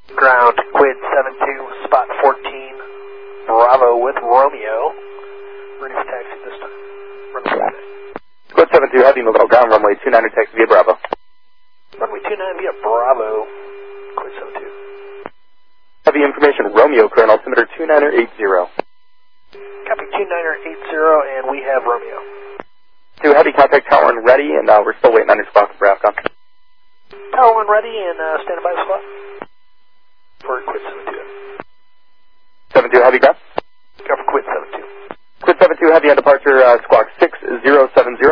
Ground, Quid 72, spot 14, Bravo with Romeo. Ready for taxi this time. Quid 72, heavy, move out ground, runway 29 taxi via Bravo. Runway 29 via Bravo, Quid 72. Heavy information, Romeo, current altimeter 2980. Copy 2980, and we have Romeo. 2 heavy, contact tower and ready, and we're still waiting on your spot for Bravo. Tower 1 ready, and stand by spot for Quid 72. 72 heavy, go. Go for Quid 72. Quid 72 heavy on departure, squawk 6070. 6070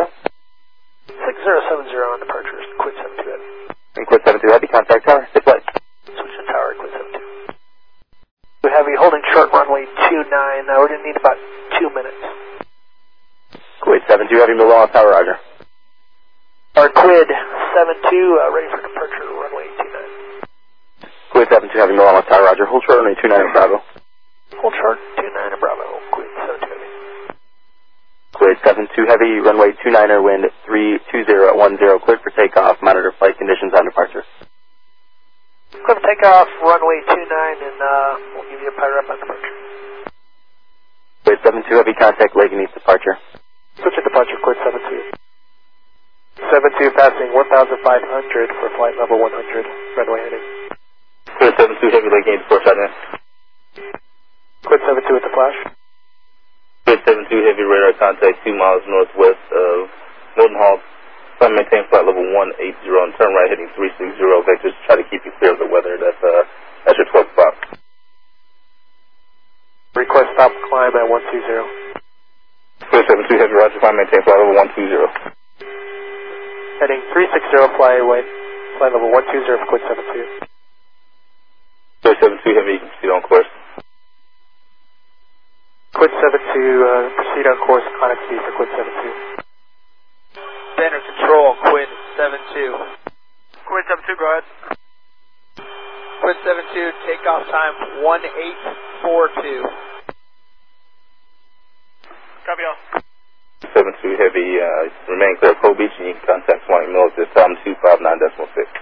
on departure, Quid 72 heavy. And Quid 72 heavy, contact tower, stay flight. Switch to tower, Quid 72. We have you holding short runway 29, we're going to need about 2 minutes. Quid 72 heavy, move on tower, roger. Our Quid 72, ready for departure, runway 29. Quid 72 heavy, move on tower, roger. Hold short runway 29 at Bravo. Hold short, 29 at Bravo, Quid 72 heavy. Quid 72 heavy, runway 29er, wind 320 at 10, cleared for takeoff, monitor flight conditions on departure. Clear for takeoff, runway 29, and we'll give you a power up on departure. Quid 72 heavy, contact Leganese departure. Switch at departure, Quid 72. 72 passing 1,500 for flight level 100, runway heading. Quid 72 heavy, Leganese departure on in. Quid 72 at the flash. Quid 72 heavy, radar contact 2 miles northwest of Milton Hall. Plan maintain flight level 180 and turn right heading 360. Vectors try to keep you clear of the weather. That's your 12 spot. Request stop climb at 120. Quid 72 heavy, roger. Plan maintain flight level 120. Heading 360, fly away. Flight level 120 for Quid 72. Quid 72 heavy, you can proceed on course. Quid 72, proceed on course, connect speed for Quid 72. Center control, Quid 72. Quid 72, go ahead. Quid 72, takeoff time 1842. Copy all. 72 heavy, remain clear of Cole Beach, and you can contact Swanee Mills at 259.6.